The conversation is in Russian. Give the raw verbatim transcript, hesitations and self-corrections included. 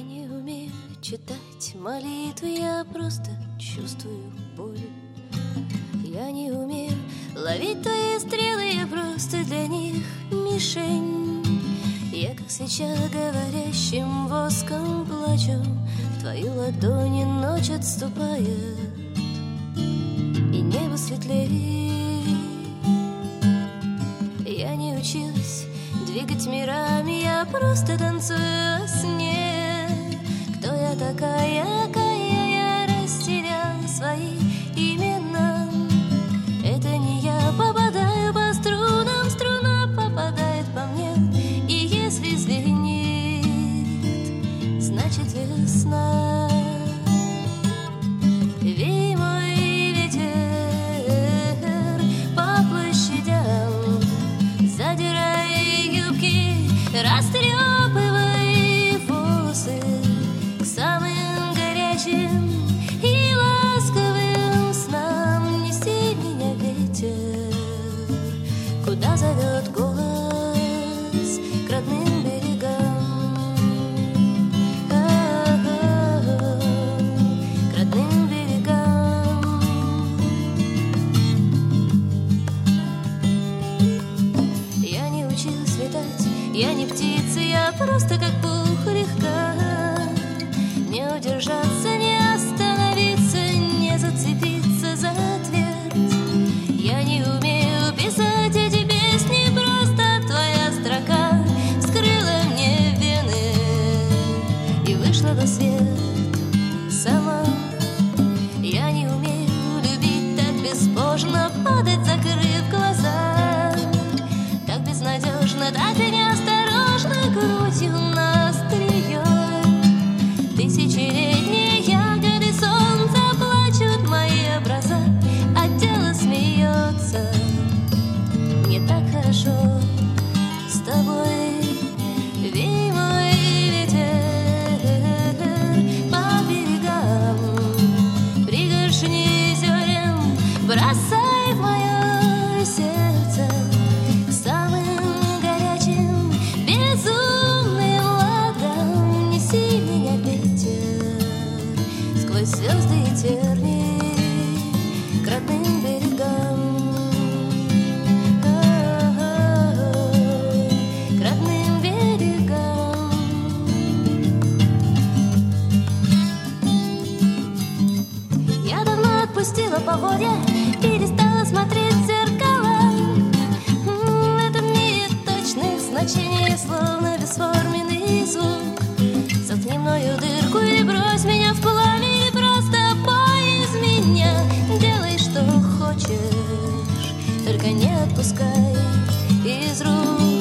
не умею читать молитвы, я просто чувствую боль. Я не умею ловить твои стрелы, я просто для них мишень. Я как свеча говорящим воском плачу, в твою ладони ночь отступает, и небо светлее. Я не училась двигать мирами, я просто танцую во сне. Кто я такая, какая я растеряла свои имена. Это не я попадаю по струнам, струна попадает по мне. И если звенит, значит весна. Вей мой ветер по площадям, задирай юбки, растрепывай волосы к самым горячим и ласковым снам. Неси меня, ветер, куда зовет голос, к родным берегам, к родным берегам. Я не училась летать, я не птица, я просто как пух легка. Не удержаться, не остановиться, не зацепиться за твердь. Я не умею писать эти песни, просто твоя строка вскрыла мне вены и вышла на свет сама. Я не умею любить так безбожно, падать, закрыв глаза, так безнадежно, так и неосторожно, грудью на острие. Тысячелетние ягоды солнца плачут мои образа, а тело смеется. Мне так хорошо с тобой. Вей мой ветер по берегам, пригоршни зерен бросай в мое сердце к самым горячим безумным ладам. Неси меня, ветер, сквозь звезды и тернии к родным берегам, к родным берегам. Я давно отпустила поводья, перестала смотреть в зеркала. В этом мире точных значений словно бесформенный звук. Заткни мною дырку и брось меня в пламя, и просто пой из меня. Делай, что хочешь, только не отпускай из рук.